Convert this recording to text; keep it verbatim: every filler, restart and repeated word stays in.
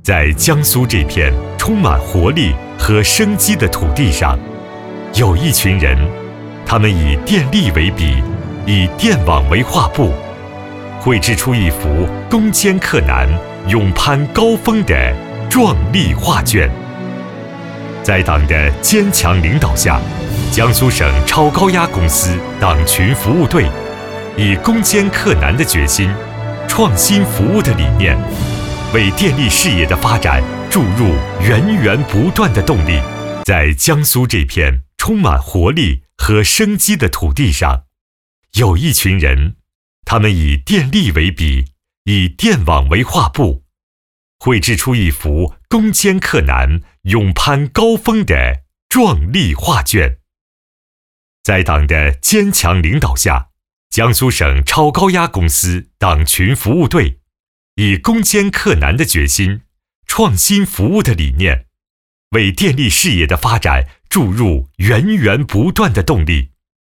在江苏这片充满活力和生机的土地上，有一群人，他们以电力为笔，以电网为画布，绘制出一幅攻坚克难、勇攀高峰的壮丽画卷。在党的坚强领导下，江苏省超高压公司党群服务队以攻坚克难的决心、创新服务的理念，为电力事业的发展注入源源不断的动力。在江苏这片充满活力和生机的土地上，有一群人，他们以电力为笔，以电网为画布，绘制出一幅攻坚克难、勇攀高峰的壮丽画卷。在党的坚强领导下，江苏省超高压公司党群服务队以攻坚克难的决心、创新服务的理念，为电力事业的发展注入源源不断的动力。